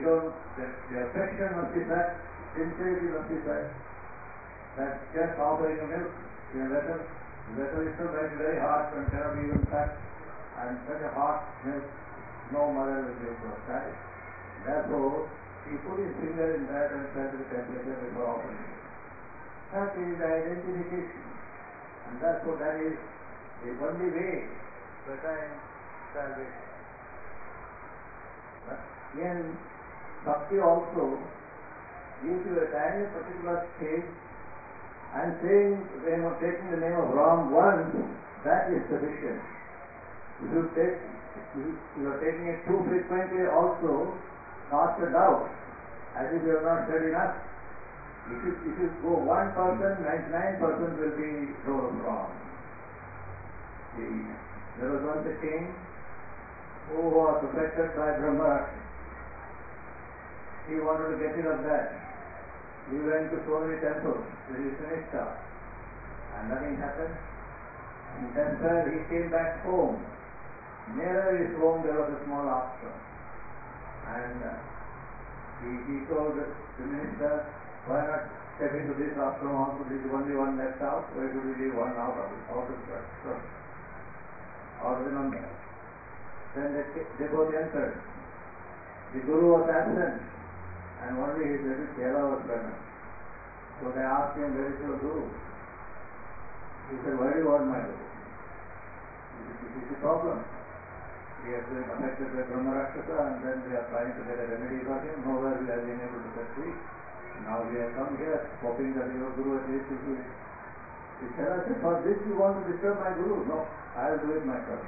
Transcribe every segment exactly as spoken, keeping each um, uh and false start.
don't, the, the affection must be such, sincerity must be such, that just offering a milk, the vessel, the vessel is so very, very hot and cannot be even touched, and such a hot milk, no mother will give to a child. Therefore, he put his finger in that and felt the temperature before offering it. That is identification. And therefore that is the only way to attain salvation. But in Bhakti also, if you attain a particular stage and saying the name of, taking the name of Ram once, that is sufficient. If you take, if you are taking it too frequently also, cast a doubt, as if you have not said enough. If you, if you go one person, ninety-nine percent will be told wrong. See, there was once a king who was affected by Brahma. He wanted to get rid of that. He went to so many temples, to his Nishtha, and nothing happened. And then sir, he came back home. Nearer his home there was a small ashram. And uh, he, he told the minister, why not step into this ashram also? This is the only one left out. Why should we leave one out of it? Out of the ashram? Out of the number. Then they, they both entered. The Guru was absent, and only his little Chela was present. So they asked him, where is your Guru? He said, why do you want my Guru? This is the problem. He has been affected by Brahma Rakshasa, and then we are trying to get a remedy for him. Nowhere we have been able to get free. Now we have come here, hoping that your Guru at least will do it. He said, I said, for this you want to disturb my Guru? No, I will do it myself.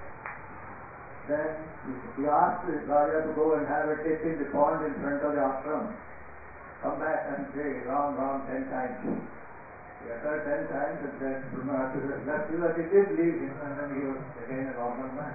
Then he asked the Raja to go and have a dip in the pond in front of the ashram. Come back and say, Ram, Ram, ten times. He uttered ten times, and then Brahma Rakshasa left him, but he did leave him, and then he was again a normal man.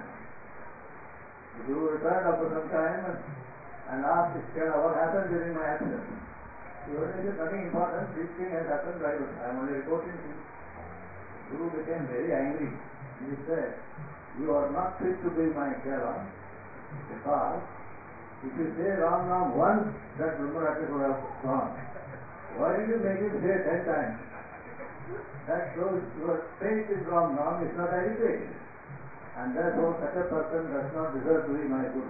The Guru returned after some time and, and asked his Chela, what happened during my absence? He only said, nothing important, this thing has happened, I am only reporting to you. The Guru became very angry. He said, you are not fit to be my Chela, because if you say Ram Nam once, that Brahma Rakshasa would have gone. Why did you make him say ten times? That shows your faith in Ram Nam is not adequate. And therefore such a person does not deserve to be my Guru.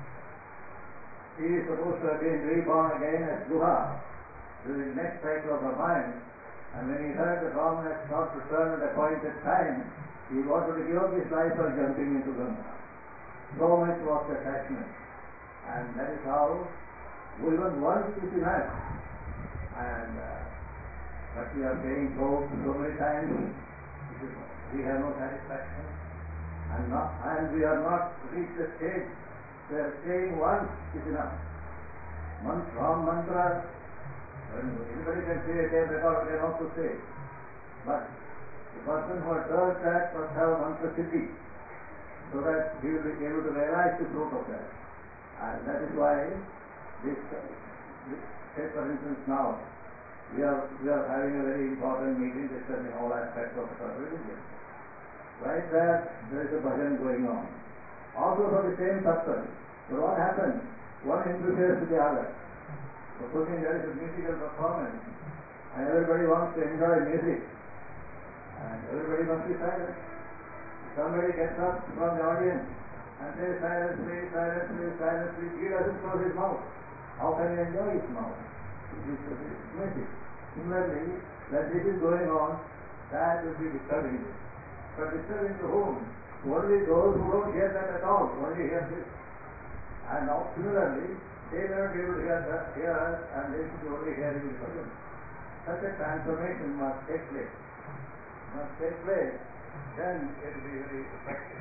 He is supposed to have been reborn again as Guha during the next cycle of Ramayana, and when he heard that Ram had not returned at appointed time, he wanted to give up his life for jumping into Ganga. So much was the attachment. And that is how even once is enough. And uh, but we are saying so, so many times, we have no satisfaction. And, not, and we are not reached the stage where saying once is enough. Mantra, Ram mantra, anybody can say a tape record, they know to say. But the person who has heard that must have a mantra siddhi, so that he will be able to realize the truth of that. And that is why this, this say for instance now, we are, we are having a very important meeting discussing all aspects of our religion. Right there, there is a bhajan going on. Also for the same purpose. So what happens? One interferes with the other. Supposing there is a musical performance, and everybody wants to enjoy music, and everybody must be silent. Somebody gets up from the audience and says, silence please, silence please, silence please. He doesn't close his mouth. How can he enjoy his mouth? It is music. Similarly, when this is going on, that will be disturbing. But disturbing to whom? Only those who don't hear that at all, only hear this. And now similarly, they will not be able to hear that, hear us, and they should be only hearing the person. Such a transformation must take place. Must take place, then it will be very effective.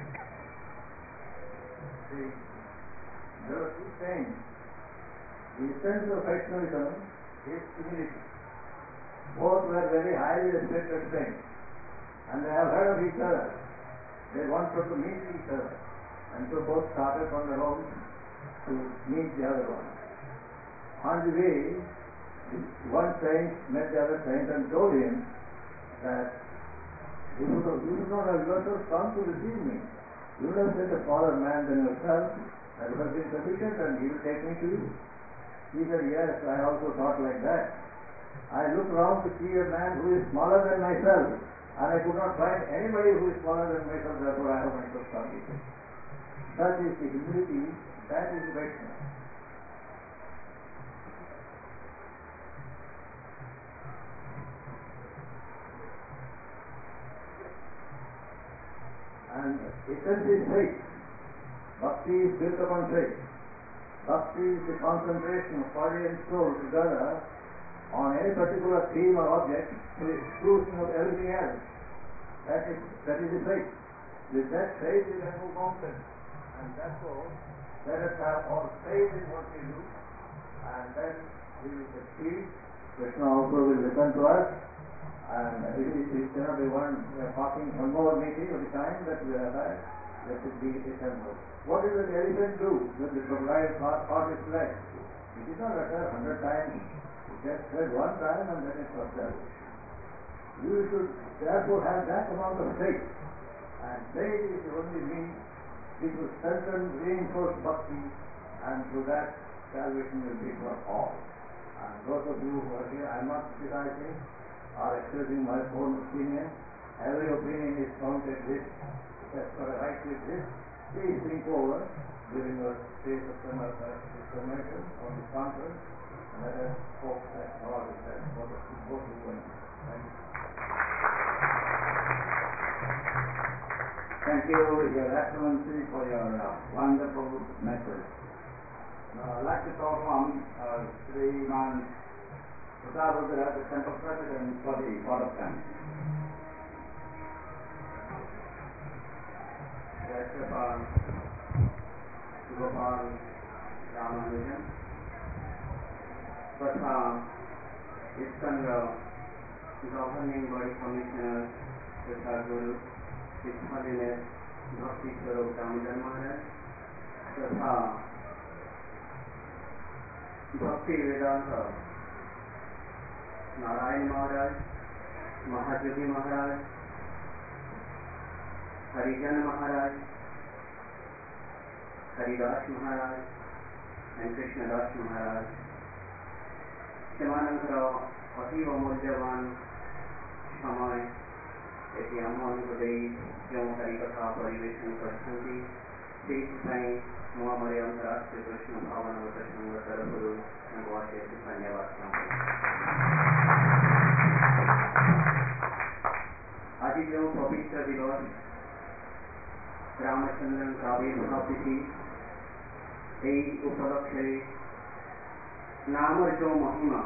See, there are two things. The essence of Vaishnavism is humility. Both were very highly respected things. And they have heard of each other. They wanted to meet each other. And so both started on their own to meet the other one. On the way, one saint met the other saint and told him that you should, have, you should not have yourself come to receive me. You would have sent a fallen man than yourself, that would have been sufficient, and he will take me to you. He said, yes, I also thought like that. I looked around to see a man who is smaller than myself, and I could not find anybody who is smaller than myself, therefore I have myself started. Such is the humility, that is Vaishnava. And essence is faith. Bhakti is built upon faith. Bhakti is the concentration of body and soul together on any particular theme or object to the exclusion of everything else. That is, that is the faith. With that faith you can move mountains. And therefore, let us have all faith in what we do, and then we will succeed. Krishna also will listen to us. And it, is, it cannot be one, we are talking one more meeting of the time that we have had, let it be eternal. What does an elephant do when the crocodile caught its leg? It did not utter a hundred times, it just said one time and then it was established. You should therefore have that amount of faith. And faith is the only means which will strengthen, reinforce bhakti, and through that salvation will be for all. And those of you who are here, I am not criticizing, are expressing my own opinion. Every opinion is counted this. It has got a right to exist. Please think over during your days of summation on this conference, and let us hope that God is there for the both of you. Thank you. Thank you, Your Excellency, for your uh, wonderful message. Now, I'd like to call on uh, Sriman Pratap Rudra, the Central President for the Board of Thanks. Rajapal Gopal Ramanujan, Pratha Iskandar, Governing Body Commissioner, Prasad Guru, His Holiness Bhakti Swarup Damodar Maharaj, Pratha Bhakti Vedanta Narayan Maharaj, Mahajyogi Maharaj, Harijan Maharaj, Haridas Maharaj, and Krishnadas Maharaj. ସେମାନଙ୍କର ଅତୀବ ମୂଲ୍ୟବାନ ସମୟ ଏଠି ଆମମାନଙ୍କୁ ଦେଇ ଯେଉଁ ହରିକଥା ପରିବେଷଣ କରିଛନ୍ତି, ସେଇଥିପାଇଁ ମୁଁ ଆମର ଅନ୍ତରାଷ୍ଟ୍ରୀୟ କୃଷ୍ଣ ଭାବନାମୃତ ସଂଘ ତରଫରୁ ତାଙ୍କୁ ଅଶେଷ ଧନ୍ୟବାଦ ଚାହୁଁଛି। ଆଜି ଯେଉଁ ପବିତ୍ର ଦିବସ ରାମଚନ୍ଦ୍ରଙ୍କ ଆବିର୍ଭାବ ତିଥି, ଏହି ଉପଲକ୍ଷରେ ନାମର ଯେଉଁ ମହିମା,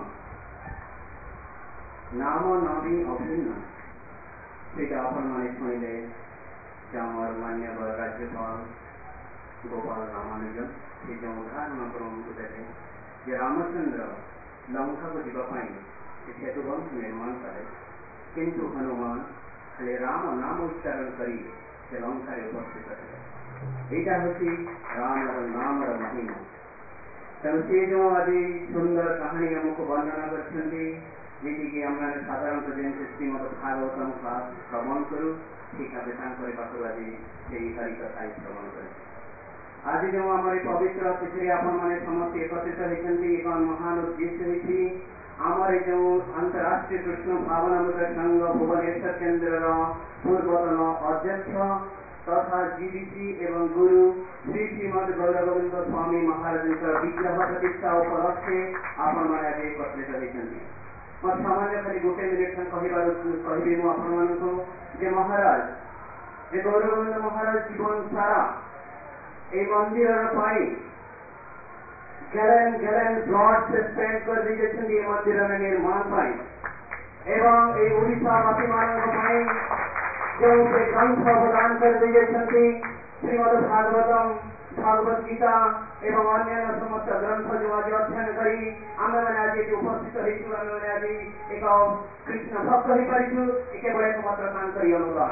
ନାମ ନବୀ ଅଭିନ୍ନ, ସେଇଟା ଆପଣମାନେ ଶୁଣିଲେ ଯେ ଆମର ମାନ୍ୟବର ରାଜ୍ୟପାଳ ଗୋପାଳ ରାମାନୁଜନ ସେ ଯେଉଁ ଉଦାହରଣ ଆମକୁ ଦେଲେ ଯେ ରାମଚନ୍ଦ୍ର ଲଙ୍କାକୁ ଯିବା ପାଇଁ ସେ ସେତୁବନ୍ଧ ନିର୍ମାଣ କଲେ, କିନ୍ତୁ ହନୁମାନ ଖାଲି ରାମ ନାମ ଉଚ୍ଚାରଣ କରି ସେ ଲଙ୍କାରେ ଉପସ୍ଥିତ ଥିଲେ। ଏଇଟା ହେଉଛି ରାମର ନାମର ମହିମା। ତେଣୁ ସେ ଯେଉଁ ଆଜି ସୁନ୍ଦର କାହାଣୀ ଆମକୁ ବର୍ଣ୍ଣନା କରିଛନ୍ତି, ଯେମିତିକି ଆମେ ସାଧାରଣତଃ ଯେମିତି ଶ୍ରୀମଦ ଭାଗବତମ ଶ୍ରବଣ କରୁ, ଠିକ୍ ଆମେ ତାଙ୍କରି ପାଖରୁ ଆଜି ସେଇ ହରିକଥା ଶ୍ରବଣ କରିଛୁ। ଆଜି ଯେଉଁ ଆମର ଏ ପବିତ୍ର ତିଥିରେ ଆପଣମାନେ ସମସ୍ତେ ଏକତ୍ରିତ ହୋଇଛନ୍ତି, ଏକ ମହାନ ଉଦ୍ଦେଶ୍ୟ ହୋଇଛି ଆମର ଏ ଯେଉଁ ଅନ୍ତରାଷ୍ଟ୍ରୀୟ କୃଷ୍ଣ ଭାବନାମୃତ ସଂଘ ଭୁବନେଶ୍ୱର କେନ୍ଦ୍ରର ପୂର୍ବତନ ଅଧ୍ୟକ୍ଷ ତଥା ଜିଡିସି ଏବଂ ଗୁରୁ ଶ୍ରୀ ଶ୍ରୀମଦ ଗୌରଗୋବିନ୍ଦ ସ୍ୱାମୀ ମହାରାଜଙ୍କର ବିଗ୍ରହ ପ୍ରତିଷ୍ଠା ଉପଲକ୍ଷେ ଆପଣମାନେ ଆଜି ଏକତ୍ରିତ ହୋଇଛନ୍ତି। ମୋ ସାମାନ୍ୟ ଖାଲି ଗୋଟେ ମିନିଟ୍ କହିବାରୁ କହିବି ମୁଁ ଆପଣମାନଙ୍କୁ ଯେ ମହାରାଜ ଯେ ଗୌରଗୋବିନ୍ଦ ମହାରାଜ ଜୀବନ ସାରା এই মন্দিরের পাই গ্যালেন গ্যালেন ব্লড সে স্পেন্ড করে দিয়েছেন এই মন্দিরের নির্মাণ পাই এবং এই ওড়িশাবাসী ମାନଙ୍କ ପାଇଁ ଯେଉଁ ସେ ଗ୍ରନ୍ଥ ପ୍ରଦାନ କରି ଦେଇଛନ୍ତି ଶ୍ରୀମଦ ଭାଗବତମ ଭାଗବତ ଗୀତା ଏବଂ ଅନ୍ୟାନ୍ୟ ସମସ୍ତ ଗ୍ରନ୍ଥ ଯେଉଁ ଆଜି ଅଧ୍ୟୟନ କରି ଆମେମାନେ ଆଜି ଏଠି ଉପସ୍ଥିତ ହେଇଛୁ, ଆମେମାନେ ଆଜି ଏକ କୃଷ୍ଣ ଭକ୍ତ ହେଇପାରିଛୁ, କେବଳ ଏକମାତ୍ର ତାଙ୍କରି ଅନୁଦାନ।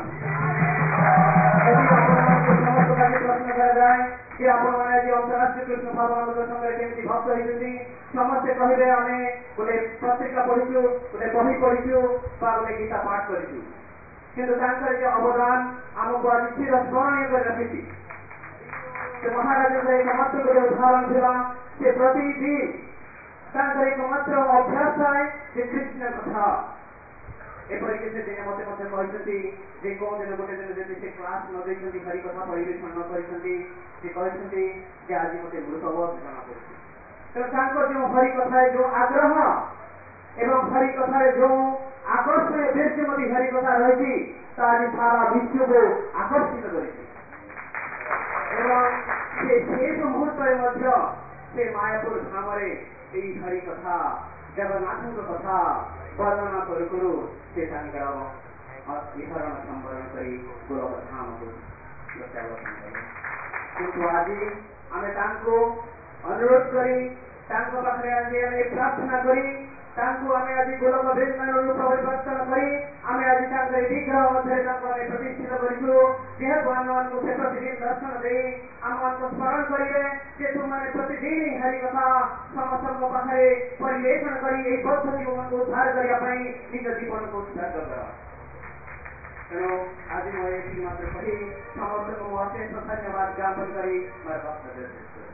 ପ୍ରଶ୍ନ କରାଯାଏ ଯେ ଆପଣମାନେ ଆଜି ଅନ୍ତରାଷ୍ଟ୍ରୀୟ କୃଷ୍ଣ ଭାବନାମୃତ ସଂଘରେ କେମିତି ଭକ୍ତ ହେଇଛନ୍ତି, ସମସ୍ତେ କହିବେ ଆମେ ଗୋଟେ ପତ୍ରିକା ପଢିଛୁ, ଗୋଟେ ବହି ପଢିଛୁ ବା ଗୋଟେ ଗୀତା ପାଠ କରିଛୁ, କିନ୍ତୁ ତାଙ୍କର ଯେ ଅବଦାନ ଆମକୁ ଆଜି ଚିର ସ୍ମରଣୀୟ କରି ରଖିଛି। ସେ ମହାରାଜଙ୍କର ଏକମାତ୍ର ଗୋଟେ ଉଦାହରଣ ଥିଲା, ସେ ପ୍ରତିଦିନ ତାଙ୍କର ଏକମାତ୍ର ଅଭ୍ୟାସ ଥାଏ ଯେ କୃଷ୍ଣ କଥା। ଏପରିକି ସେ ଦିନେ ମତେ ମଧ୍ୟ କହିଛନ୍ତି ଯେ କୋଉ ଦିନ ଗୋଟେ ଦିନ ଯଦି ସେ କ୍ଲାସ ନ ଦେଇଛନ୍ତି, ହରି କଥା ପରିବେଷଣ ନ କରିଛନ୍ତି, ସେ କହିଛନ୍ତି ଯେ ଆଜି ମତେ ମୃତ ଜଣା ପଡୁଛି। ତେଣୁ ତାଙ୍କର ଯେଉଁ ହରି କଥାରେ ଯେଉଁ ଆଗ୍ରହ ଏବଂ ହରି କଥାରେ ଯେଉଁ ଆକର୍ଷଣୀୟ ଦେଶମତୀ ହରି କଥା ରହିଛି, ତାହା ଆଜି ସାରା ବିଶ୍ୱକୁ ଆକର୍ଷିତ କରିଛି। ଏବଂ ସେ ଶେଷ ମୁହୂର୍ତ୍ତରେ ମଧ୍ୟ ସେ ମାୟାପୁର ଧାମରେ ଏହି ହରି କଥା ଜଗନ୍ନାଥଙ୍କ କଥା ବର୍ଣ୍ଣନା କରୁ କରୁ ସେ ତାଙ୍କର ବିହରଣ ସମ୍ବରଣ କରି ଗୋଲକ ଧାମକୁ ପ୍ରତ୍ୟାବର୍ତ୍ତନ କଲେ। କିନ୍ତୁ ଆଜି ଆମେ ତାଙ୍କୁ ଅନୁରୋଧ କରି ତାଙ୍କ ପାଖରେ ଆଜି ଆମେ ପ୍ରାର୍ଥନା କରି ତାଙ୍କୁ ଆମେ ଆଜି ଗୋଲକ ବୃନ୍ଦାବନରୁ ପରିବର୍ତ୍ତନ କରି ଆମେ ଆଜି ତାଙ୍କର ବିଗ୍ରହ ମଧ୍ୟରେ ତାଙ୍କୁ ଆମେ ପ୍ରତିଷ୍ଠିତ କରିଛୁ। ଯେହେତୁ ଆମମାନଙ୍କୁ ସେ ପ୍ରତିଦିନ ଦର୍ଶନ ଦେଇ ଆମମାନଙ୍କୁ ସ୍ମରଣ କରିବେ ଯେ ତୁମମାନେ ପ୍ରତିଦିନ ହରି କଥା ସମସ୍ତଙ୍କ ପାଖରେ ପରିବେଷଣ କରି ଏହି ବୌଦ୍ଧ ଜୀବନକୁ ଉଦ୍ଧାର କରିବା ପାଇଁ ନିଜ ଜୀବନକୁ ଉତ୍ସର୍ଗ କର। ତେଣୁ ଆଜି ମୁଁ ଏତିକି ମାତ୍ର କହି ସମସ୍ତଙ୍କୁ ମୁଁ ଅଶେଷ ଧନ୍ୟବାଦ ଜ୍ଞାପନ କରି ମୋର ବକ୍ତବ୍ୟ ଶେଷ କରୁଛି।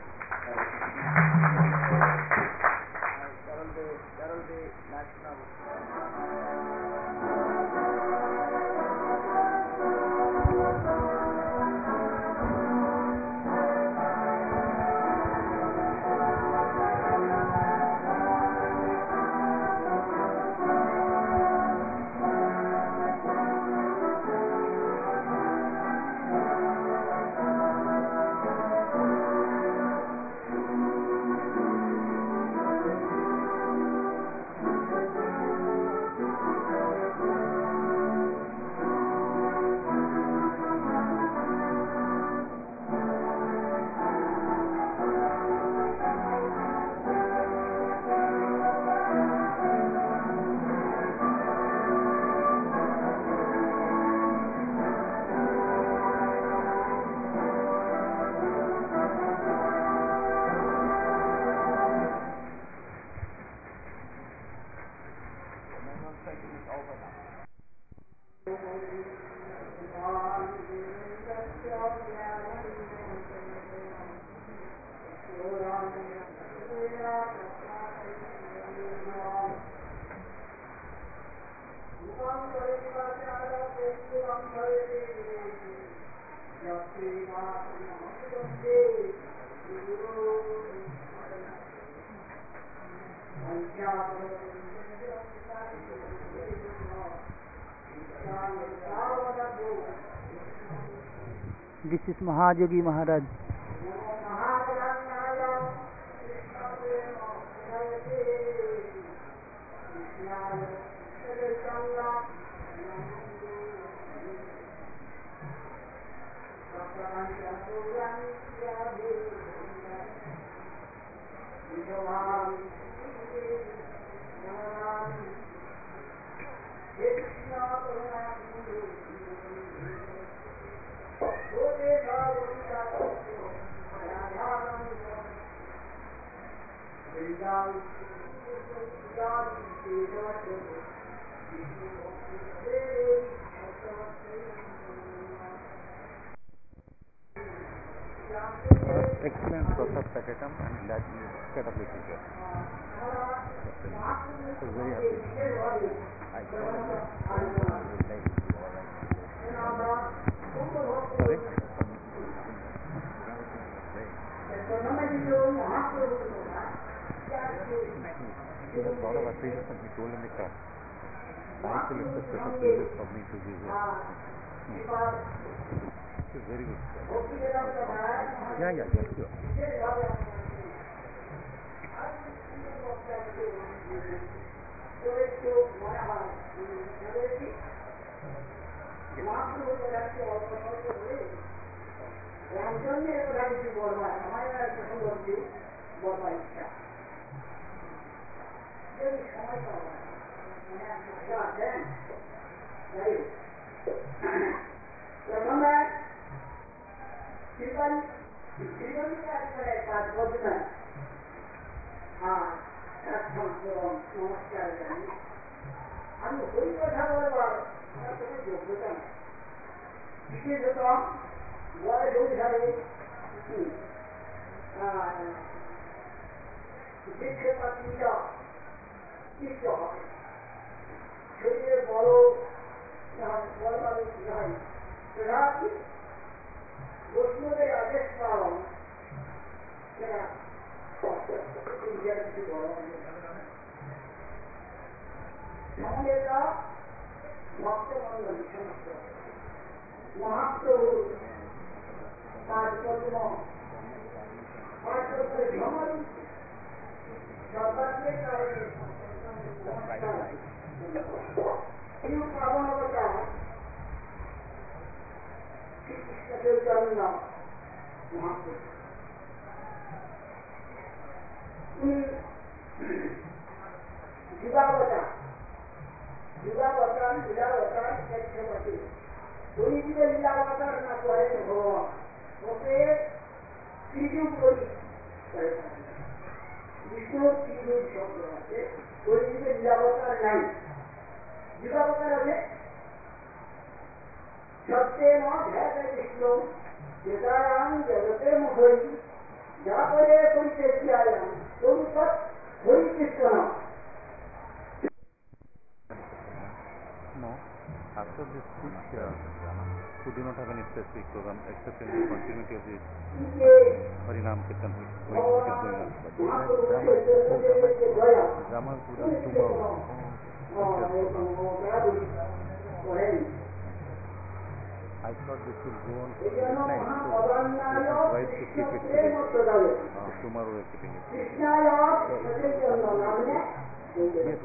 This is Mahayogi Maharaj. Excellent Prasad Sakatam and that set of literature. So very happy. I thought I would like to Sorry? He has a lot of appreciation. He told in the class. Thanks to Mister Special privilege for me to be here. Hmm. It is very good. Yeah, yeah, yes, sure. শিক্ষাপাত্রীরা সৃষ্ট হয় শরীরে বড় বলবাদের কি হয় সেটা কি বৈষ্ণবের আদেশ পালন সেটা ইন্ডিয়ার কিছু বড় আমাদের ভক্তমন্ডলী সমস্ত মহাপ্রভু তার পদ্ম পাঁচ বছরের ভ্রমণ সর্বাত্মের কারণে পাবনতা শ্রীকৃষ্ণ চৈতন্য মহাপ্রভু উনি যুগাবতার যুগাবতার লীলাবতার ক্ষেত্রপতি উনি যদি লীলাবতার না করেন ভগবান ওকে ত্রিযুগ করি বিষ্ণুর ত্রিযুগ শব্দ আছে ওই যুগে লীলাবতার নাই যুগাবতার হবে সত্যেন ধ্যাত বিষ্ণু যেতারাম জগতে মুখই যা করে পরিচর্যায়াম তরুপৎ Harikrishna No, after this speech, uh, we do not have any specific program except in the continuity of the Harinam Kirtan which is going, which is going on. But we have drama, drama program tomorrow. I thought this will go on for the night, so it is wise to keep it today. Uh, tomorrow we are keeping it. Yes.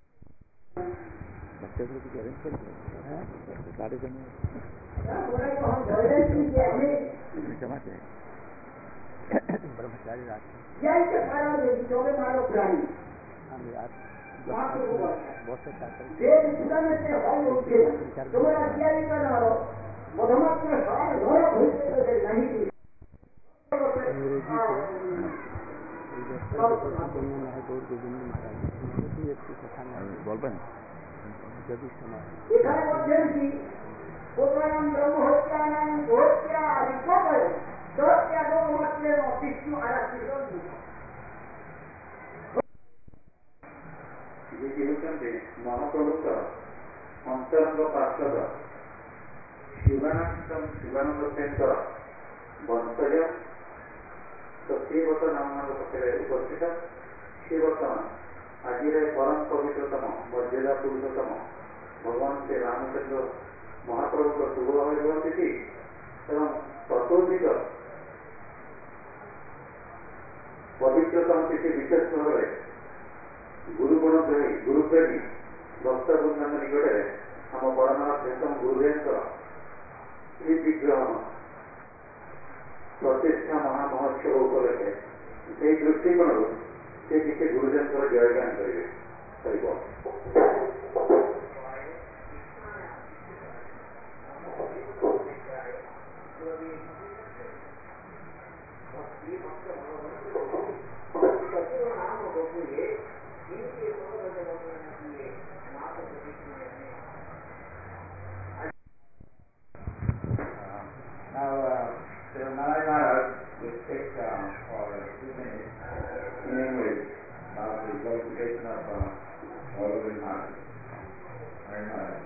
बच्चे को कुछ arrange कर दिया गाड़ी करने जमा से ब्रह्मचारी रात बहुत से বলবেন এখানে বলছেন কি কোথায়ম ব্রহ্ম হত্যানাম হত্যা বিপদে সত্যা গোমাত্রের বিষ্ণু আরাধিত ଯିଏ ହେଉଛନ୍ତି ମହାପ୍ରଭୁଙ୍କର ଅନ୍ତରଙ୍ଗ ପାର୍ଷଦ ଶିବାନନ୍ଦ ଶିବାନନ୍ଦ ସେନଙ୍କର ବଂଶଜ ତ ସିଏ ବର୍ତ୍ତମାନ ଆମମାନଙ୍କ ପାଖରେ ଉପସ୍ଥିତ ସିଏ ବର୍ତ୍ତମାନ ଆଜିର ପରମ ପବିତ୍ରତମ ମର୍ଯ୍ୟାଦା ପୁରୁଷୋତ୍ତମ ଭଗବାନ ଶ୍ରୀ ରାମଚନ୍ଦ୍ର ମହାପ୍ରଭୁଙ୍କ ଶୁଭ ବିବାହ ତିଥି ଏବଂ ତତୋଧିକ ପବିତ୍ରତମ ତିଥି ବିଶେଷ ଭାବରେ ଗୁରୁଗୁଣ ପ୍ରେମୀ ଗୁରୁପ୍ରେମୀ ଭକ୍ତବୃନ୍ଦଙ୍କ ନିକଟରେ ଆମ ପରମାଣ ପ୍ରେତମ ଗୁରୁଦେବଙ୍କର ଶ୍ରୀ ବିଗ୍ରହ ପ୍ରତିଷ୍ଠା ମହାମହୋତ୍ସବ ଉପଲକ୍ଷେ ସେହି ଦୃଷ୍ଟିକୋଣରୁ ସେ କିଛି ଗୁରୁଜନଙ୍କର ଜୟଗାନ କରିବେ କରିବ Now, uh, Sri Narayan Maharaj will take uh, for a few minutes in English about the glorification of uh, all of the Maharaj. Narayan Maharaj.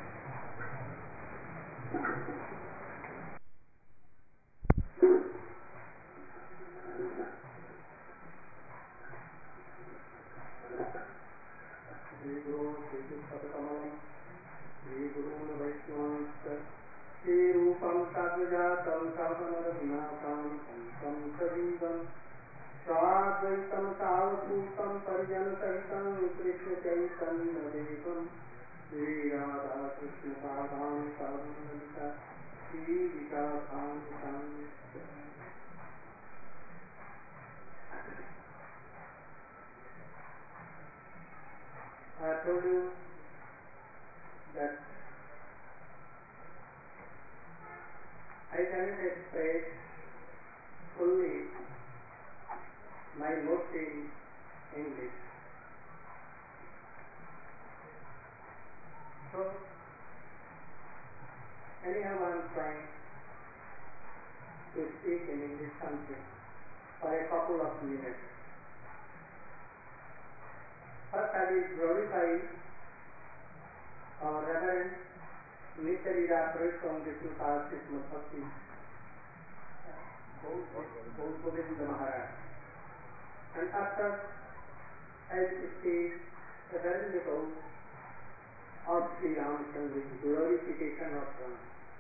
Shri Guru Shri Satakalam Shri Guru Vaishnava Shri Rupam Sadvajatam Savanaragunatam Sam Sajivam Sadvaitam Savaputam Parijana Sahitam Krishna Chaitanya Devam Shri Radha Krishna Sadham Savanalita Shri Vikasam Sam I told you that I cannot express fully my notes in English. So, anyhow I am trying to speak in English something for a couple of minutes. First I will glorify our Reverend Nityalila Purushottam Vishnu Pal Srimad Bhakti Govinda Maharaj. And after I speak the very little of Sri Ramchandra, glorification of Ram.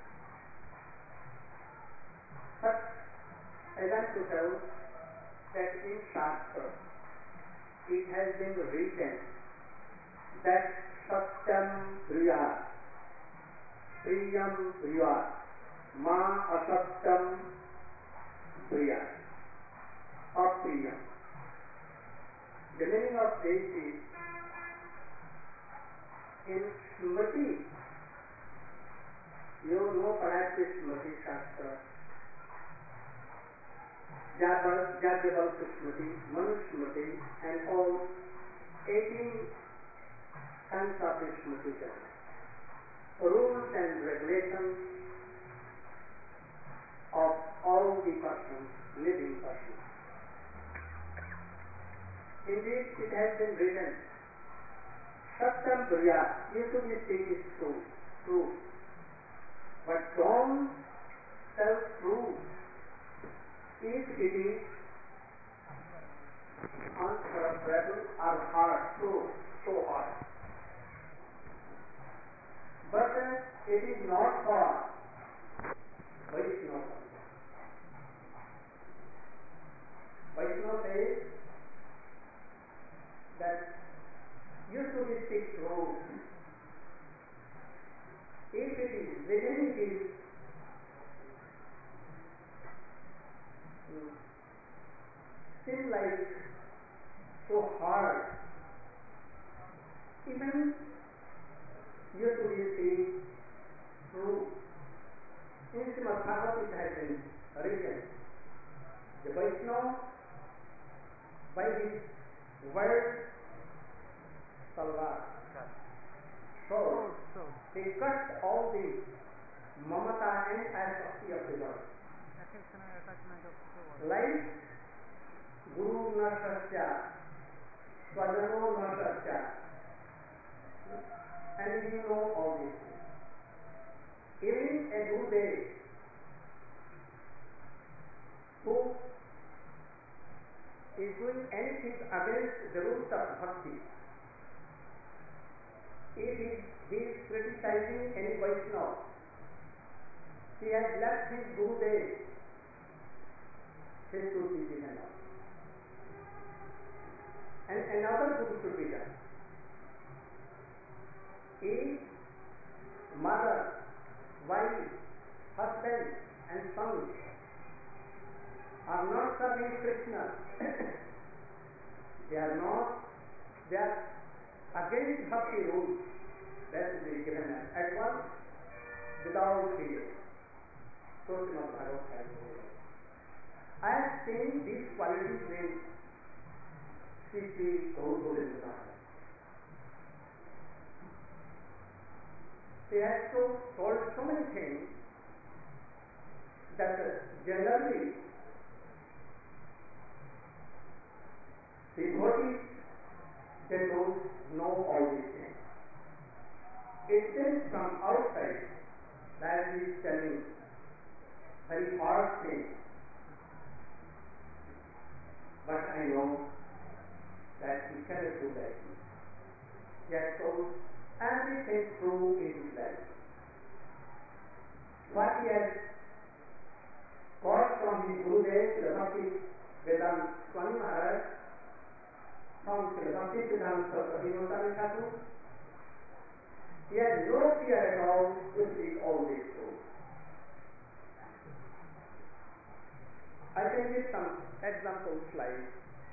But I want to tell that in Shastra it has been written that Satyam Priya, Priyam Priya, Ma Asatyam Priya, or Priyam. The meaning of this is in Smriti, you know perhaps the Smriti Shastra, Jagyavalkya Smriti, Manusmriti, and all eighteen kinds of the Smriti, rules and regulations of all the persons, living persons. Indeed, it has been written, Satyam Priya, you should speak is true, true. But don't tell true if it is unfavorable or hard, so, so hard. But uh, it is not hard. Why is it not hard? Vaishnava says that you should speak true. If it is within his seem like so hard, even you should speak true. In Srimad Bhagavatam it has been written, the Vaishnava by his word salvar, so they cut all the mamata and asakti of the world. Like Guru Nasasya, Swadano Nasasya, and you know all these things. Even a Gurudev who is doing anything against the rules of bhakti, if he, he is criticizing any Vaishnava, he has left his Gurudev, his should be given up. And another Guru should be done. If mother, wife, husband and sons are not serving Krishna, they are not, they are against bhakti rules, that will be given at once without delay. So Srimad Bhagavatam has told us. I have seen these qualities in Sri Sri Govinda Maharaj. They have so told so many things that generally the devotees, they don't know all these things. It seems from outside that he is telling very hard things. But I know that he cannot do that. He has told everything true in his life. What he has got from his Gurudev, the Bhakti Vedanta Swami Maharaj, from the Bhakti Siddhanta Saraswati Goswami Thakur, he has no fear at all to speak all this truth. I can give some example slides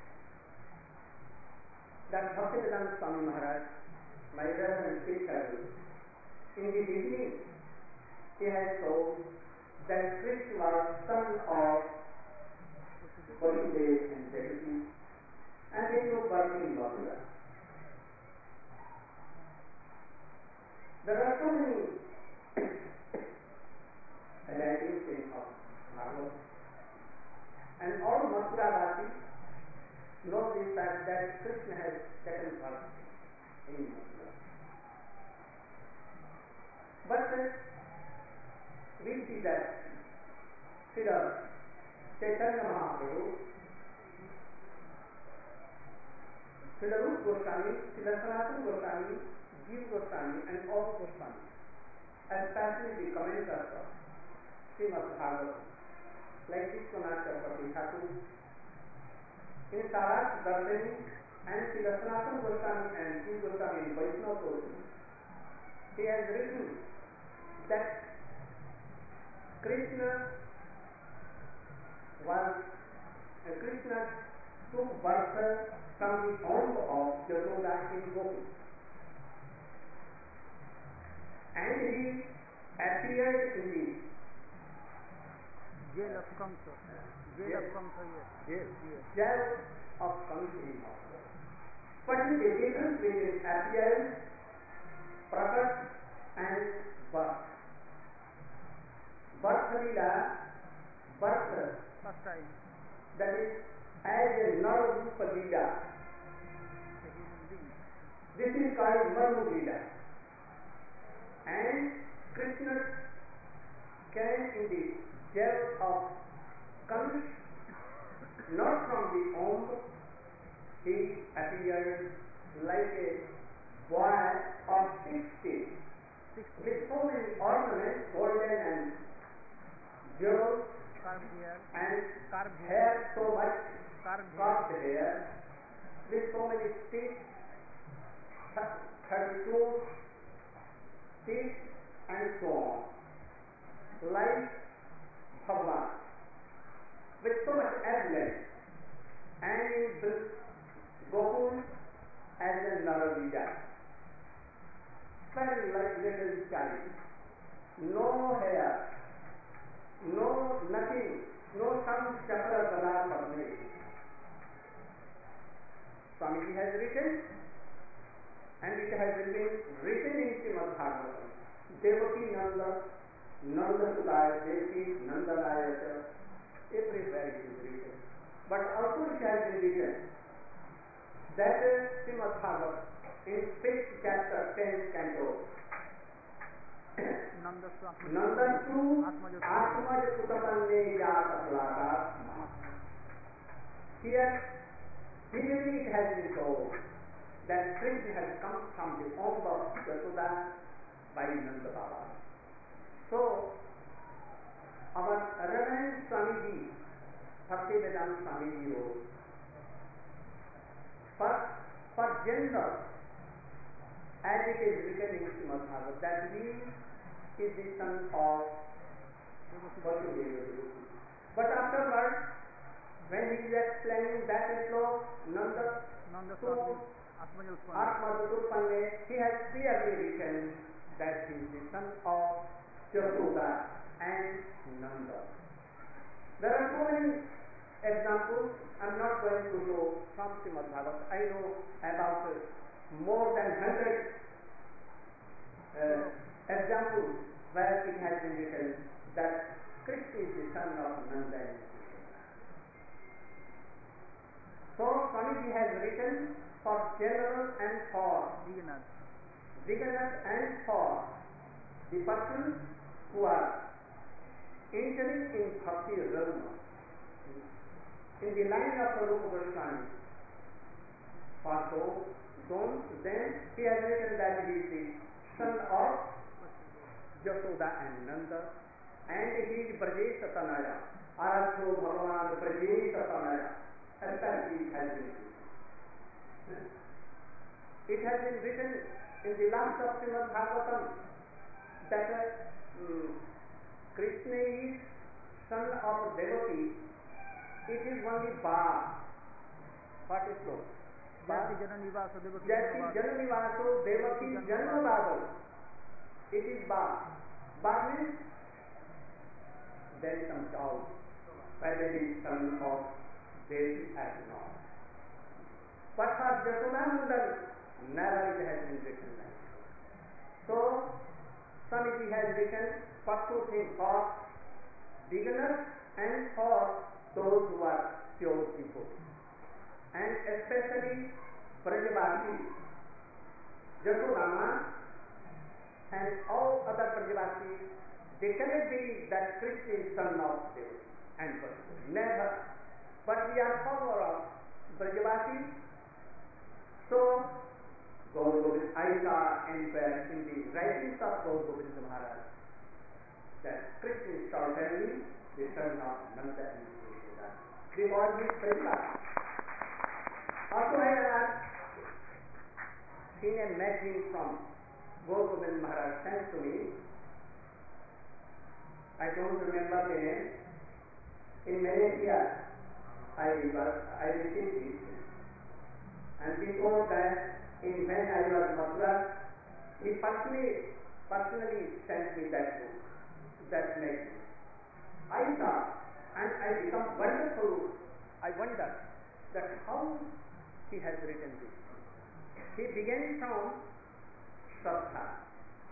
that Bhaktivedanta Swami Maharaj, my reverend teacher, in the beginning he has told that Krishna was son of Vasudeva and Devaki, and they took birth in Mathura. There are so many writings in Bhagavad, and all Mathuravasis, know the fact that Krishna has taken birth in Mathura. But we see that Srila Chaitanya Mahaprabhu, Srila Rupa Goswami, Srila Sanatana Goswami, Jiva Goswami and all Goswami, especially the commenters of Srimad Bhagavatam, like Vishwanath Chakravarti Thakur, in Sarat Darshani and Srila Sanatana Goswami and Jiva Goswami in Vaishnava Toshi, he has written that Krishna was uh, Krishna took birth from the womb of Yashoda in Gokul, and he appeared in the jail of Kamsa. Jail of Kamsa, yes. jail of Kamsa. What is the difference between appearance, prakat, and birth? Birth lila, birth, First time. that is as a Nararupa lila. A human being. This is called Manu lila. And Krishna came in the jail of Kamsa, not from the womb. He appeared like a boy of sixteen, with so many ornaments, golden and jewels, Carved hair. and Carved hair so much, Carved carved hair, with so many teeth, thirty-two teeth, and so on, like Bhagavan, with so much excellence, and in this Gokul as a Narayana, very like little child, no hair, no nothing, no some chakra gadar padme. Swamiji has written, and it has been written in Srimad Bhagavatam, Devaki Nanda, Nanda Sudaya, Devaki Nanda Nayaka, everywhere it is written. But also it has been written that Srimad Bhagavatam in fifth chapter, tenth canto, Nandasu Nandasu Atmaj Utapanne Yata. Here, clearly it has been told that Krishna has come from the womb of Yashoda by Nanda Baba. So, our Reverend Swamiji, Bhaktivedanta Swamiji wrote, for, for general, as it is written in Srimad Bhagavatam, that he is the son of Vasudeva. But afterwards, when he is explaining that sloka, Nanda Nandasu Atmajal Swami. Atmajal, he has clearly written that he is the son of Yashoda and Nanda. There are so many examples. I am not going to show from Srimad Bhagavatam. I know about uh, more than hundred uh, examples where it has been written that Krishna is the son of Nanda and Yashoda. So Swamiji has written for general and for Beginners. beginners and for the persons who are entering in bhakti realm, in the line of Rupa Goswami. For those, those, then he has written that he is the son of Yashoda and Nanda, and he is Brajesh Tanaya, Aradho Bhagavan Brajesh Tanaya, and that he has been written. It has been written in the last of Srimad Bhagavatam that uh, um, Krishna is son of Devaki. It is only Ba. What is so? Jati Jananivaso Devaki Jati Jananivaso Devaki Janmabhava. It is Ba. Ba means there is some doubt whether it is son of Devi or not. But for Yashodanandan, never it has been written like that. So, Swamiji has written for two things, for beginners and for those who are pure devotees. and especially Brajavasi, Yasodhama, and all other Brajavasis, they cannot be that Krishna is son of Deva and Vasudeva. Never. But we are follower of Brajavasi. So, Gaur Govind, I saw anywhere in the writings of Gaur Govind Maharaj that Krishna is certainly the son of Nanda and Yashoda. They all meet Brajavasi. Also, I have seen a magazine from Gaur Govind Maharaj sent to me. I don't remember the name. In Malaysia, I was, I received it. And before that, in when I was Mathura, he personally, personally sent me that book, that magazine. I saw, and I become wonderful. I wonder that how he has written this. He began from Shraddha,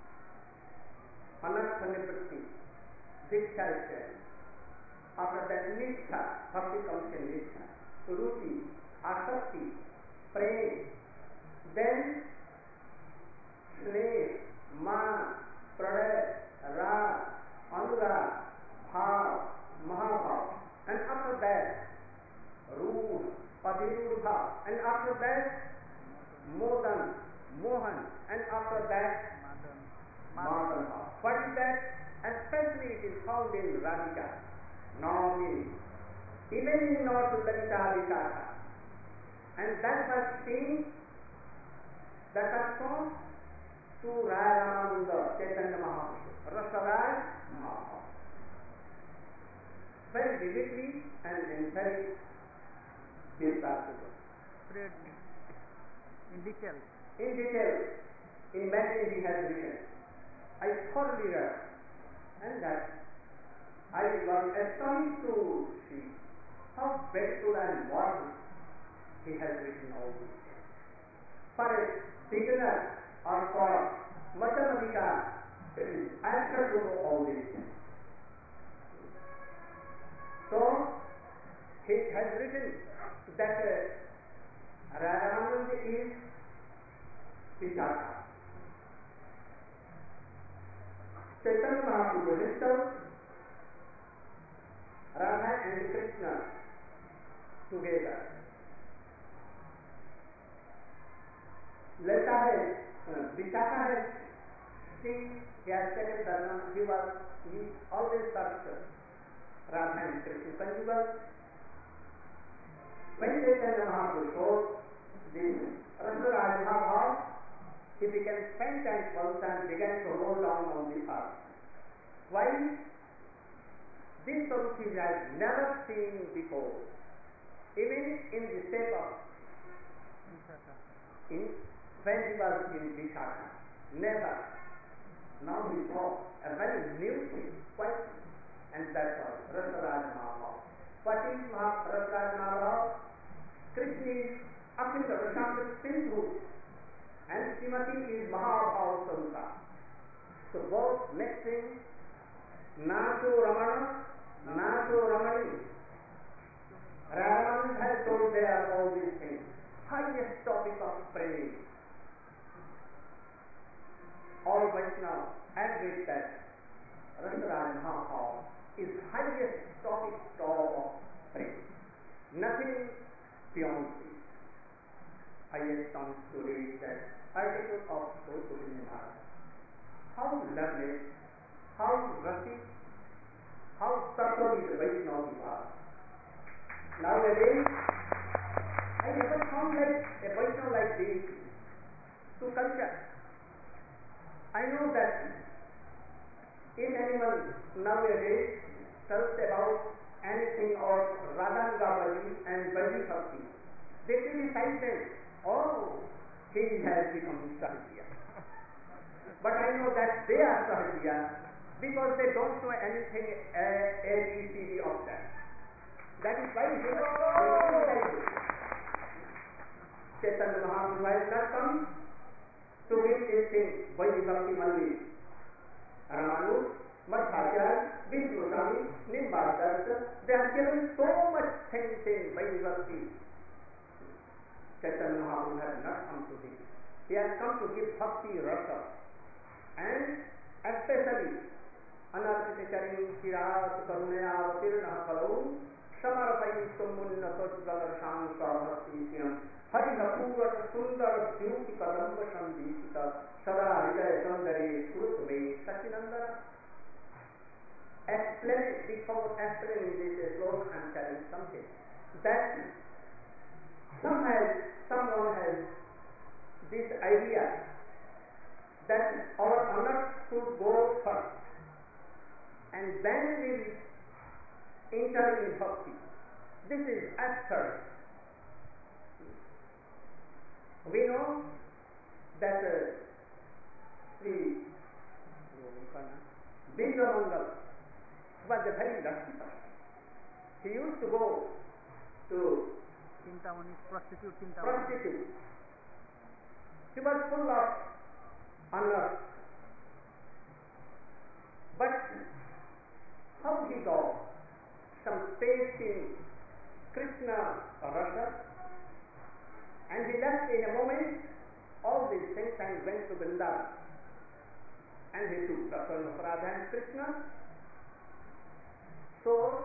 Anartha Nivritti, Diksha is after that Nishtha, Bhakti comes in Nishtha, Ruti, Asakti, Prem, then Sneha, Man, Pradaya, Rag, Anurag, Bhav, Mahabhav, and after that Ruh, Padirur Bhav, and after that Modan, Mohan, and after that Madan Bhav. What is that? Especially it is found in Radhika, Navamini, even in North Lalita Vikasa. And that was seen, that was shown to Raya Ramananda, Chaitanya Mahaprabhu, Rasaraj Mahaprabhu. Very vividly and in very Spread in detail. In detail, in magazine he has written. I thoroughly read, and that I was astonished to see how beautiful and modern he has written all these things. For a beginner or for Madhyamadika, I have to know all these things. So, he has written that uh, Radhananda is Vishaka. Chaitanya Mahaprabhu himself, Radha and Krishna together. Later has, uh, Vishaka has seen, he has taken Dharma, he was, he always searched Radha and Krishna conjugal. When Chaitanya Mahaprabhu showed this Rasaraj Mahabhav, he became spent and pulsed and began to roll down on the earth. Why? This Swarup he has never seen before, even in the shape of in when he was in Vishaka. Never. Now he saw a very new thing, quite, and that was Rasaraj Mahabhav. What is Rasaraj Mahabhav? Krishna is Akhil Rashamrit Sindhu, and Srimati is Mahabhav Sarupa. So both mixing Naso Ramana, Naso Ramani. Raman has told there all these things. Highest topic of praise. All Vaishnavas agree that Rasaraj Mahabhav is highest topic of praise. Nothing beyond this. I astonished to read that article of Gaur Govind Maharaj. How learned, how rusty, how thoroughly the Vaishnava was. Nowadays, I never found like a Vaishnava like this to culture. I know that if anyone nowadays tells about anything of Radhanuga Bhaji and Bhaji Bhakti, they criticize them. Oh, he has become Sahajiya. But I know that they are Sahajiya because they don't know anything uh, A B C D of that. That is why they criticize it. Chaitanya Mahaprabhu has not come to give this thing, Bhaji Bhakti Mandir. Ramanu, Madhacharya, Vishnu Swami, Nimbadatta, they have given so much things in Bhaji Bhakti. Chaitanya Mahaprabhu has not come to him. He has come to give bhakti rasa, and especially anarpita charin kirat karunaya avatirna kalau samarpai sumunna sojjala sham bhakti siyam hari hapurat sundar beauty kadamba sandhita sada hridaya sandare kurutve sacinandana. Explain, before explaining this sloka, I am telling something that some has, someone has this idea that our honor should go first and then we will enter in bhakti. This is absurd. We know that uh, Sri Vijwamangal was a very lucky person. He used to go to Chintamani, prostitute Chintamani. prostitute. She was full of honor. But how he got some taste in Krishna rasa, and he left in a moment all these things and went to Vrindavan. And he took the form of Radha and Krishna. So,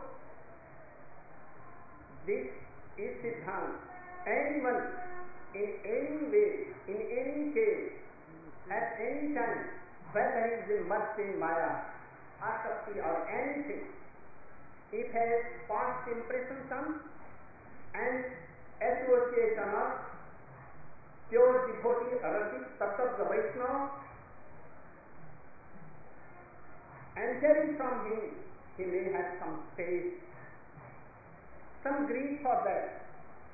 this is Siddhanta. Anyone, in any way, in any case, at any time, whether he is immersed in Maya, Asakti or anything, if has past impression comes and association of pure devotee, Rasit, Tattva, Vaishnava, and hearing from him, he may have some taste, some greed for that.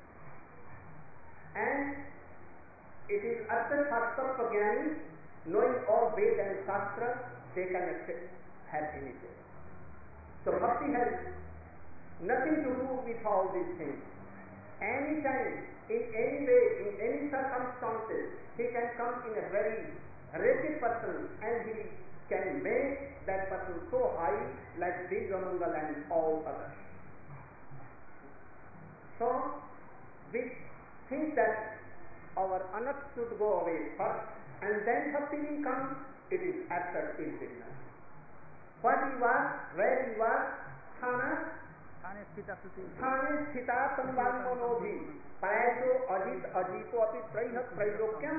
And it is Artha Shastra Jnani, knowing all Ved and Shastra, they can accept, have anything. So bhakti has nothing to do with all these things. Anytime, in any way, in any circumstances, he can come in a very wretched person and he can make that person so high like Vijwamangal and all others. So, we think that our anak should go away first and then bhakti will come. It is absurd business. What he was, where he was, Thana, Thane Sthita Suti. Thane Sthita Tanvanmanobhi, Parayaso Ajit Ajito Api Praihat Prailokyam.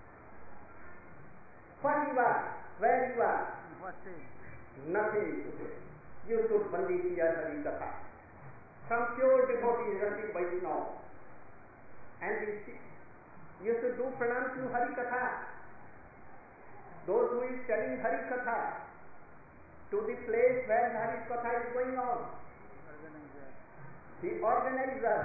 What he was, where he was, What says? nothing to say. You should Vanditiya Hari Katha. From pure devotees, Rasit Vaishnava. And you, see, you should do pranam to Hari Katha. Those who is telling Hari Katha to the place where Hari Katha is going on. Organizer. The organizer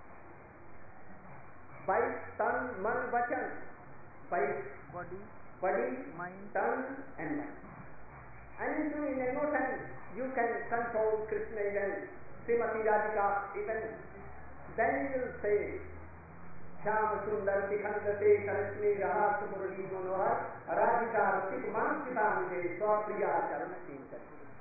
by tan, man, vachan, by Body, body, mind, tongue and mind. And so in no time you can control Krishna even, Srimati Radhika even. Then you will say, Shyam Sundar Tikhandate Sarasmi Raha Sumurli Manohar Radhika Ratik Mansitamide Swapriya Charana Kintan.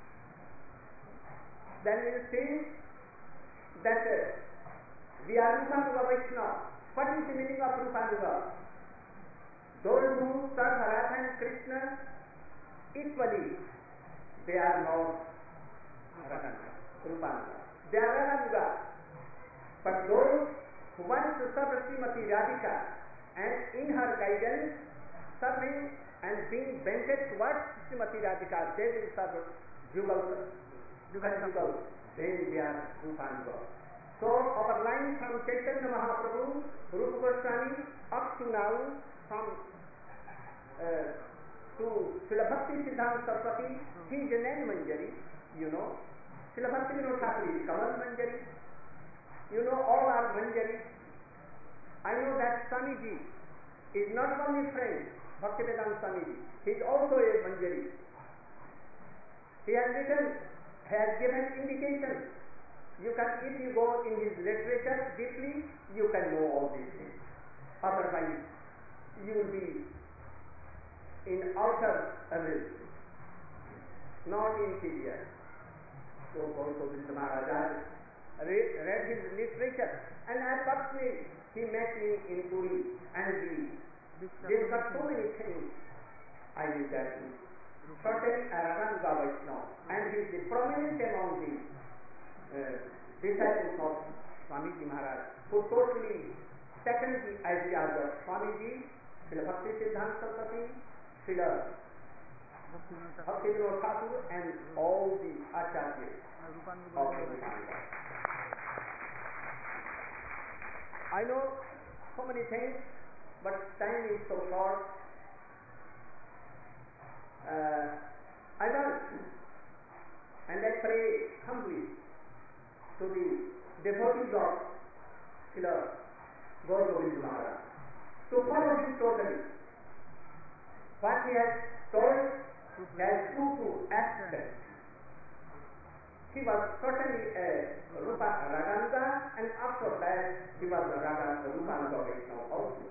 Then you will see that uh, we are Rupanuga Vaishnava. What is the meaning of Rupanuga? Those who serve Radha and Krishna equally, they are not Rupanuga. They are Raganuga. But those who want to serve Srimati Radhika and in her guidance, serving and being bended towards Srimati Radhika, they will serve Jugal, Jugal, Jugal. Then they are Rupanuga. So our line from Chaitanya Mahaprabhu, Rupa Goswami, up to now, from uh, to Srila Bhakti Siddhanta Saraswati, he is a name Manjari, you know. Srila Bhakti Vinod Thakur is Kamal Manjari. You know, all are Manjari. I know that Swamiji is not only friend, Bhaktivedanta Swamiji, he is also a Manjari. He has written, has given indication. You can, if you go in his literature deeply, you can know all these things. Otherwise, you will be in outer risk, not interior. So, Govinda Maharaj read his literature. And I personally, he met me in Puri and we discussed so many things. I knew that he certainly a Raganuga Vaishnava, and he is the prominent among the uh, disciples of Swamiji Maharaj, who totally second the ideas of Swamiji, Srila Bhakti Siddhanta Saraswati, Srila Bhaktivinoda Thakur, and all the acharyas of Rupanuga. I know so many things, but time is so short. Uh, I learn and I pray humbly to the devotees of Srila Gaur Govind Maharaj to follow him totally. What he has told has true to aspect. He was certainly a Rupa Raganuga, and after that he was a Raga Rupanuga Vaishnava also.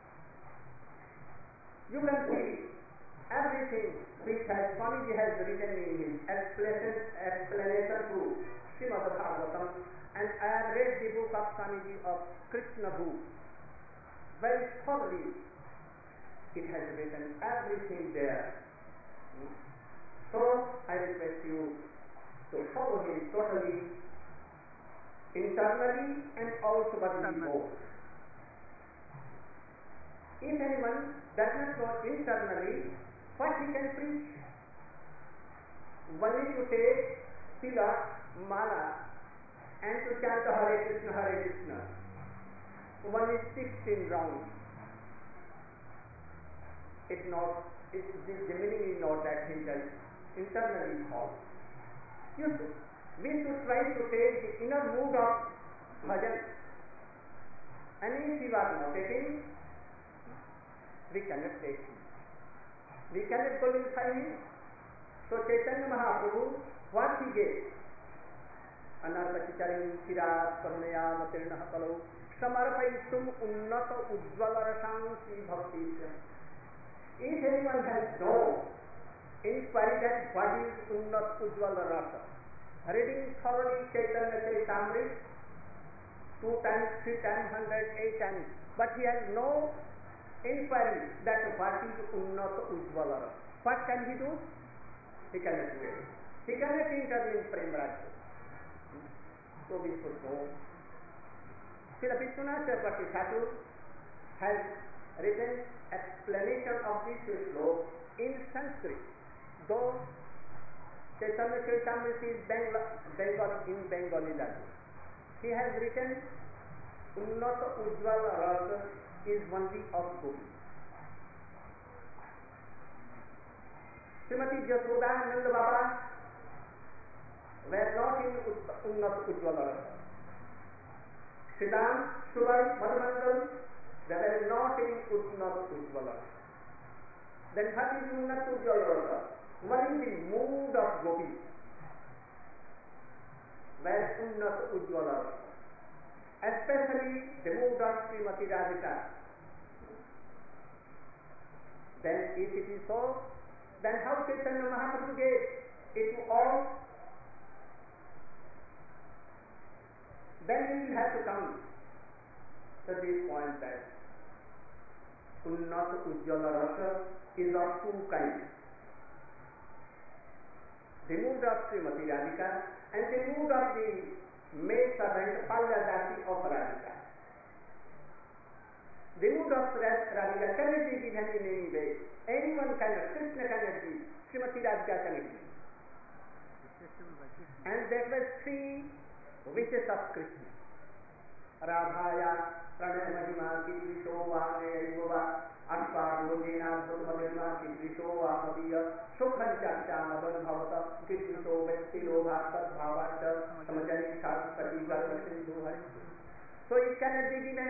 You can see everything which has Swamiji has written in his explanation, explanation to Srimad Bhagavatam, and I have read the book of Swamiji of Krishna book very thoroughly. It has written everything there. So I request you to follow him totally, internally and also bodily both. If anyone does not know internally what he can preach, only to take sila, mala, and to chant Hare Krishna, Hare Krishna, only sixteen rounds. It's not, it's, the, the meaning is not that he can internally thought. You should, we should try to take the inner mood of bhajan, and if we are not taking, we cannot take him. We cannot qualify him. So Chaitanya Mahaprabhu, what he gave? Anarpachicharim Kirat Karunaya Vatirna Kalu Samarapaitum Unnata Ujjvala Rasam Sri Bhakti. If anyone has known, inquiry that what is Unnat Ujjvala Rasa, reading thoroughly Chaitanya Charitamrita, two times, three times, hundred, eight times, but he has no inquiry that what is Unnata Ujjvala Rasa. What can he do? He cannot do it. He cannot enter in Prem Rajya. So we should know. Srila Vishwanath Chakravarti Thakur has written explanation of this sloka in Sanskrit, though Chaitanya Charitamrita is Bengal, Bengal, in Bengali language. He has written Unnata Ujjvala Rasa is only of Gopi. Srimati Jashoda and Nanda Baba were not in Unnata Ujjvala Rasa. Siddham, Shubham, Madhumandal, they were not in Unnata Ujjvala Rasa. Then what is Unnata Ujjvala Rasa? What is the mood of Gopi? Where Unnata Ujjvala Rasa? Especially the mood of Srimati Radhika. Then if it is so, then how Chaitanya Mahaprabhu gave it to all? Then we will have to come to this point that Unnata Ujjvala Rasa is of two kinds. The mood of Srimati Radhika and the mood of the maid servant Palyadasi of Radhika. The mood of Radhika cannot be given in any way. Anyone cannot, Krishna cannot give, Srimati Radhika cannot give. And there were three wishes of Krishna. Radhaya Pranay Mahima Kidvisho Vahanayayova Ashpar Logena Bhutmadhima Kidvisho Vahadiya Shukhan Chacha Madan Bhavata Kidvisho Vektilo Bhaktat Bhavata Samajani Shastati Garvashin Duhari. So it cannot be given.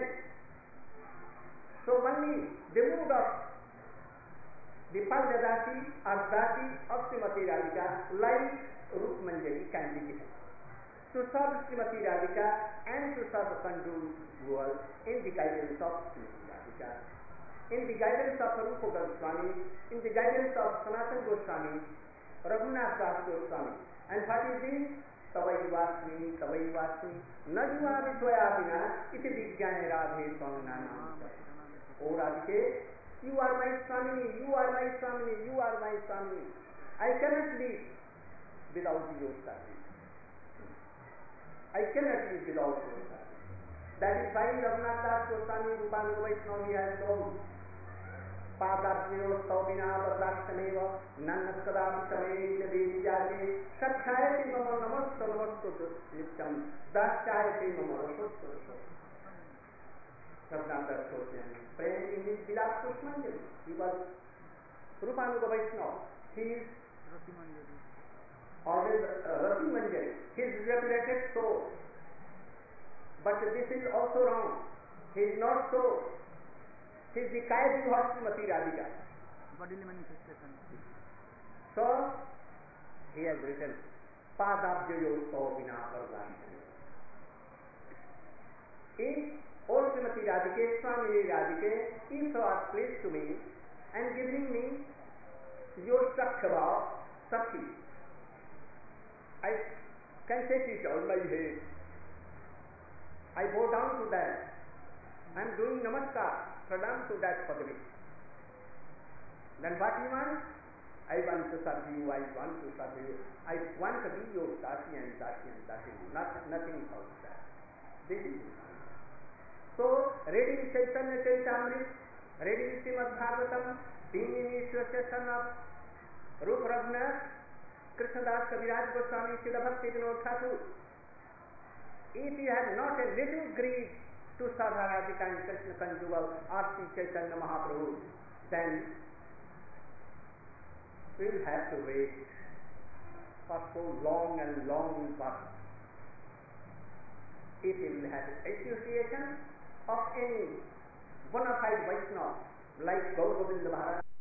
So only the mood of the Palyadasi or Dasi of Srimati Radhika like Rup Manjari can be given. To serve Srimati Radhika and to serve Kandu world in the guidance of Srimati Radhika, in the guidance of Rupa Goswami, in the guidance of Sanatana Goswami, Raghunath Das Goswami. And what is this? तवैवास्मि तवैवास्मि न युवामि त्वया विना इति विज्ञाने राधे स्वामिनाम। ओ Radhike, you are my Swamini, you are my Swamini, you are my Swamini. I cannot live without your service. I cannot live without your service. That is why Raghunath Das Goswami Rupanuga Vaishnava has told, Padabhyo Saubina Vardastameva Nannaskadapi Samena Devyate Sakhayate Mama Namasto Namasto Nityam Dasyayate Mama Rasosto Rasosto. Raghunath Das Goswami praying in his Vilas Pushpanjali. He was Rupanuga Vaishnava. He is always uh, Rati Manjari, his reputed soul. But this is also wrong. He is not so. He is the Kayati Bhakti Radhika. Bodily manifestation. So, he has written, Padabjayo Saubina Vardastameva. If O Srimati Radhike, Swami Radhike, if thou art pleased to me and giving me your Sakhya, Sakhi, I can take it on my head. I bow down to that. I am doing namaskar, pranam to that Padmi. Then what you want? I want to serve you, I want to serve you. I want to be your Dasi and Dasi and Dasi. Not, nothing else that. This is it. So, reading Chaitanya Charitamrita, reading Srimad Bhagavatam, being in Ishwar session of Rup Raghunath, Krishnadas Kaviraj Goswami, Srila Bhakti Vinod Thakur, if you have not a little greed to serve Radhika and Krishna conjugal or Sri Chaitanya Mahaprabhu, then we will have to wait for so long and long but if we will have association of any bona fide Vaishnava like Gaur Govinda Maharaj.